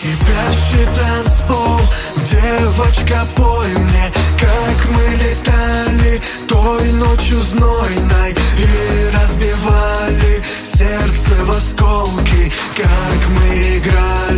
Кипящий танцпол, девочка, пой мне, как мы летали той ночью знойной и разбивали сердце в осколки, как мы играли.